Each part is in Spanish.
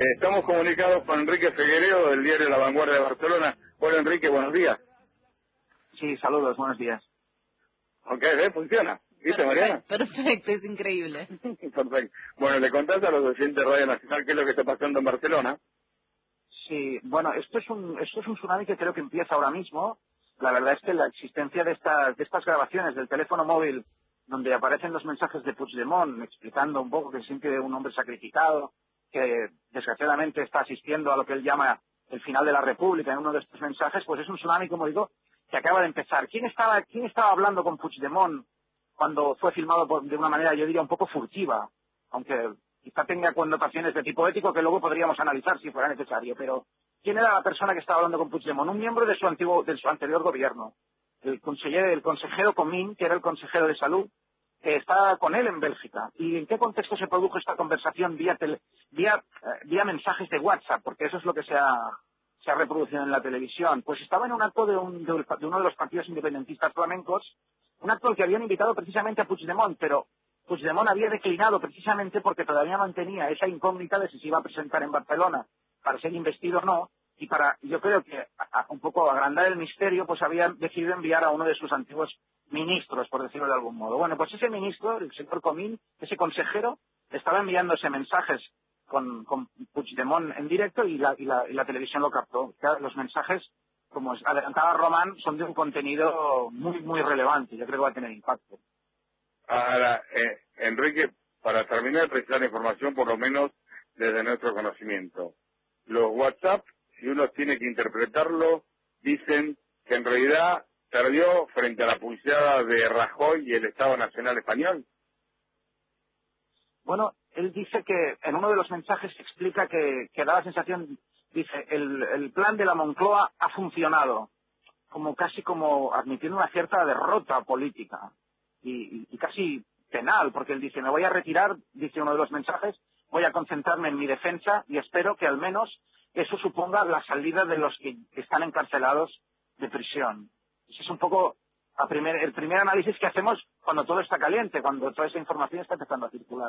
Estamos comunicados con Enrique Figueiredo del diario La Vanguardia de Barcelona. Hola Enrique, buenos días. Sí, saludos, buenos días. Ok, funciona. ¿Viste, Mariana? Perfecto, es increíble. Perfecto. Bueno, le contás a los oyentes de Radio Nacional qué es lo que está pasando en Barcelona. Sí, bueno, esto es un tsunami que creo que empieza ahora mismo. La verdad es que la existencia de estas grabaciones del teléfono móvil donde aparecen los mensajes de Puigdemont explicando un poco que se siente un hombre sacrificado, que desgraciadamente está asistiendo a lo que él llama el final de la República en uno de estos mensajes, pues es un tsunami, como digo, que acaba de empezar. ¿Quién estaba hablando con Puigdemont cuando fue filmado de una manera, yo diría, un poco furtiva? Aunque quizá tenga connotaciones de tipo ético que luego podríamos analizar si fuera necesario, pero ¿quién era la persona que estaba hablando con Puigdemont? Un miembro de su anterior gobierno, el consejero Comín, que era el consejero de salud, que está con él en Bélgica. ¿Y en qué contexto se produjo esta conversación vía mensajes de WhatsApp? Porque eso es lo que se ha reproducido en la televisión. Pues estaba en un acto de uno de los partidos independentistas flamencos, un acto al que habían invitado precisamente a Puigdemont, pero Puigdemont había declinado precisamente porque todavía mantenía esa incógnita de si se iba a presentar en Barcelona para ser investido o no, y para, yo creo que un poco agrandar el misterio, pues habían decidido enviar a uno de sus antiguos ministros, por decirlo de algún modo. Bueno, pues ese ministro, el señor Comín, ese consejero, estaba enviándose mensajes con Puigdemont en directo y la televisión lo captó. Claro, los mensajes, como adelantaba Román, son de un contenido muy, muy relevante. Yo creo que va a tener impacto. Ahora, Enrique, para terminar de precisar la información, por lo menos desde nuestro conocimiento. Los WhatsApp, si uno tiene que interpretarlo, dicen que en realidad perdió frente a la pulseada de Rajoy y el Estado Nacional Español. Bueno, él dice que en uno de los mensajes explica que da la sensación, dice, el plan de la Moncloa ha funcionado, casi como admitiendo una cierta derrota política y casi penal, porque él dice, me voy a retirar, dice uno de los mensajes, voy a concentrarme en mi defensa y espero que al menos eso suponga la salida de los que están encarcelados de prisión. Ese es un poco el primer análisis que hacemos cuando todo está caliente, cuando toda esa información está empezando a circular.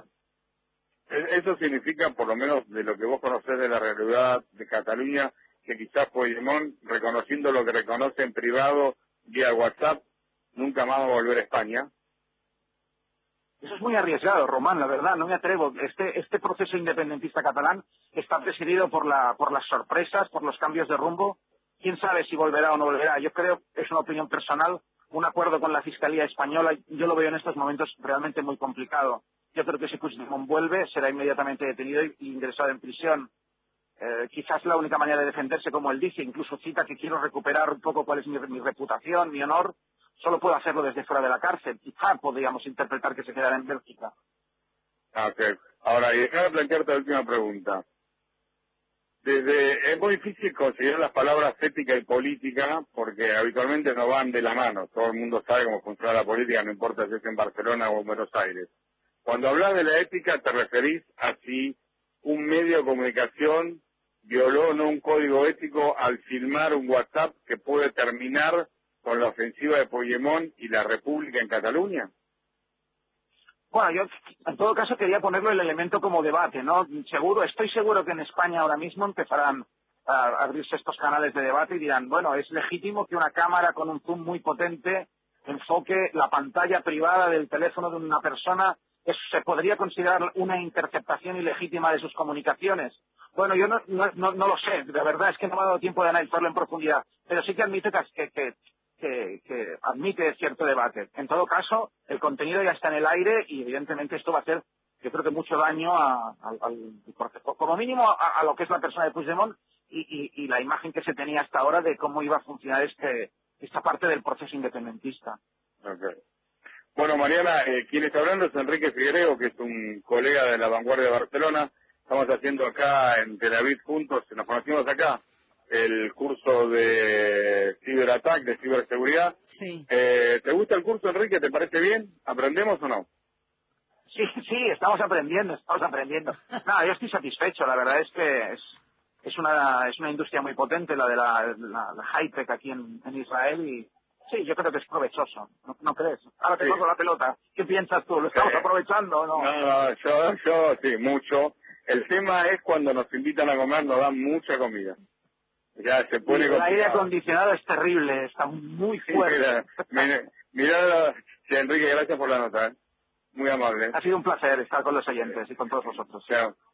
Eso significa, por lo menos de lo que vos conocés de la realidad de Cataluña, que quizás Puigdemont, reconociendo lo que reconoce en privado vía WhatsApp, nunca más va a volver a España. Eso es muy arriesgado, Román, la verdad, no me atrevo. Este proceso independentista catalán está presidido por las sorpresas, por los cambios de rumbo. ¿Quién sabe si volverá o no volverá? Yo creo, es una opinión personal, un acuerdo con la Fiscalía Española, yo lo veo en estos momentos realmente muy complicado. Yo creo que si Puigdemont vuelve, será inmediatamente detenido e ingresado en prisión. Quizás la única manera de defenderse, como él dice, incluso cita que quiero recuperar un poco cuál es mi reputación, mi honor, solo puedo hacerlo desde fuera de la cárcel. Quizá podríamos interpretar que se quedará en Bélgica. Okay. Ahora, y déjame plantearte la última pregunta. Es muy difícil conseguir las palabras ética y política porque habitualmente no van de la mano. Todo el mundo sabe cómo funciona la política, no importa si es en Barcelona o en Buenos Aires. Cuando hablas de la ética, ¿te referís a si un medio de comunicación violó o no un código ético al filmar un WhatsApp que puede terminar con la ofensiva de Puigdemont y la República en Cataluña? Bueno, yo en todo caso quería ponerlo el elemento como debate, ¿no? Estoy seguro que en España ahora mismo empezarán a abrirse estos canales de debate y dirán, bueno, es legítimo que una cámara con un zoom muy potente enfoque la pantalla privada del teléfono de una persona. Eso se podría considerar una interceptación ilegítima de sus comunicaciones. Bueno, yo no lo sé, de verdad es que no me ha dado tiempo de analizarlo en profundidad, pero sí que admito que admite cierto debate. En todo caso, el contenido ya está en el aire y evidentemente esto va a hacer, yo creo que mucho daño al proceso, como mínimo a lo que es la persona de Puigdemont y la imagen que se tenía hasta ahora de cómo iba a funcionar esta parte del proceso independentista. Okay. Bueno, Mariana, quien está hablando es Enrique Figueiredo, que es un colega de La Vanguardia de Barcelona. Estamos haciendo acá en Tel Aviv juntos, nos conocimos acá, el curso de ciberataque, de ciberseguridad. Sí. ¿Te gusta el curso, Enrique? ¿Te parece bien? ¿Aprendemos o no? Sí, estamos aprendiendo. No, yo estoy satisfecho, la verdad es que es una industria muy potente la de la high-tech aquí en Israel y sí, yo creo que es provechoso, ¿no crees? Ahora te Sí. paso la pelota, ¿qué piensas tú? ¿Lo estamos aprovechando o no? No, yo sí, mucho. El tema es cuando nos invitan a comer, nos dan mucha comida. Ya se pone Y el aire complicado. acondicionado es terrible, está muy fuerte. Mira, Enrique, gracias por la nota. Muy amable. Ha sido un placer estar con los oyentes y con todos vosotros. Chao.